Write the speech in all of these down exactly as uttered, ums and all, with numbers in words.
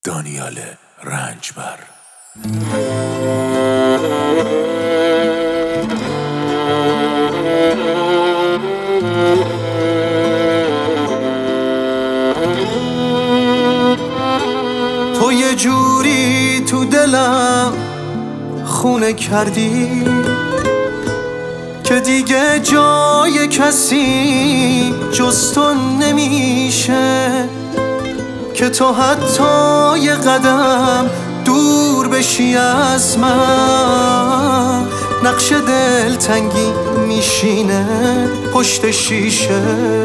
دانیال رنجبر. تو یه جوری تو دلم خونه کردی که دیگه جای کسی جز تو نمیشه، که تو حتی یه قدم دور بشی از من نقش دلتنگی میشینه پشت شیشه.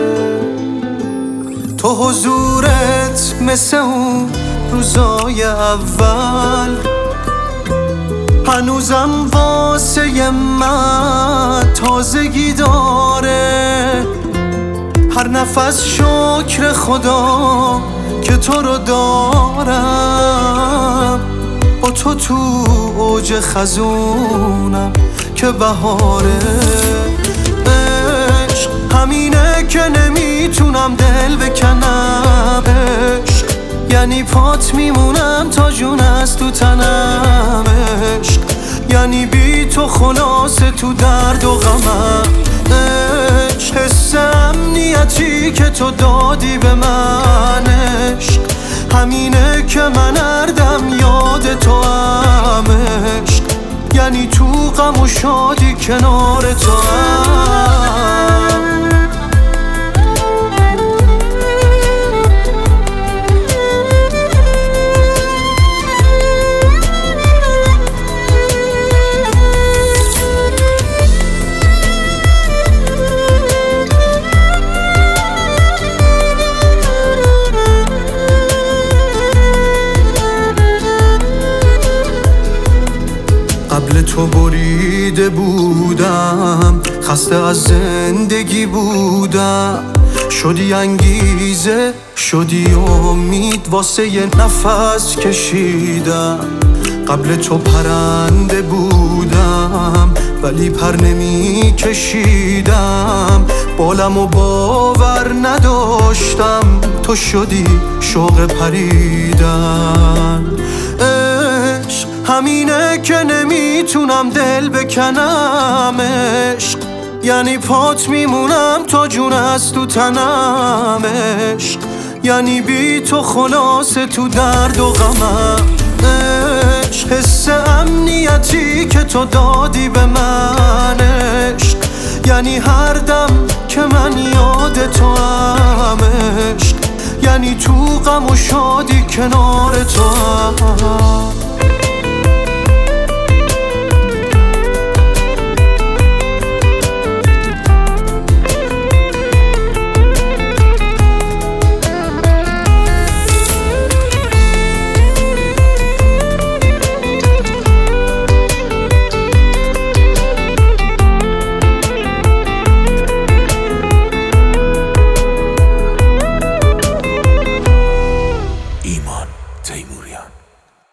تو حضورت مثل اون روزای اول هنوزم واسه من تازگی داره. هر نفس شکر خدا که تو رو دارم، با تو تو اوج خزونم که بهاره. عشق همینه که نمیتونم دل بکنم، عشق یعنی پات میمونم تا جون از تو تنم، عشق یعنی بی تو خلاصه تو درد و غمم، عشق حس امنیتی که تو دادی به من، عشق همینه که من اردم یاد تو هم، عشق یعنی تو غم و شادی کنار تو هم. قبل تو بریده بودم، خسته از زندگی بودم، شدی انگیزه شدی امید واسه یه نفس کشیدم. قبل تو پرنده بودم ولی پر نمی کشیدم، بالم و باور نداشتم تو شدی شوق پریدن. عشق همینه که نمیتونم دل بکنم، عشق یعنی پات میمونم تا جون از تو تنم، عشق یعنی بی تو خلاصه تو درد و غمم، عشق حس امنیتی که تو دادی به من، عشق یعنی هر دم که من یاد تو هم، عشق یعنی تو غم و شادی کنار تو هم.